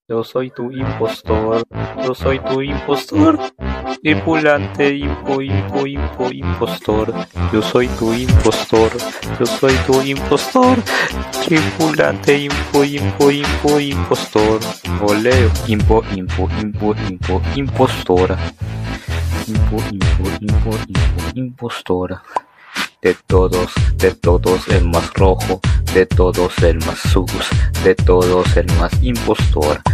Yo soy tu impostor, yo soy tu impostor. Tripulante, impostor. Yo soy tu impostor, yo soy tu impostor. Tripulante, impostor. Oleo, impostora. Impostora. De todos el más rojo, de todos el más sus, de todos el más impostor.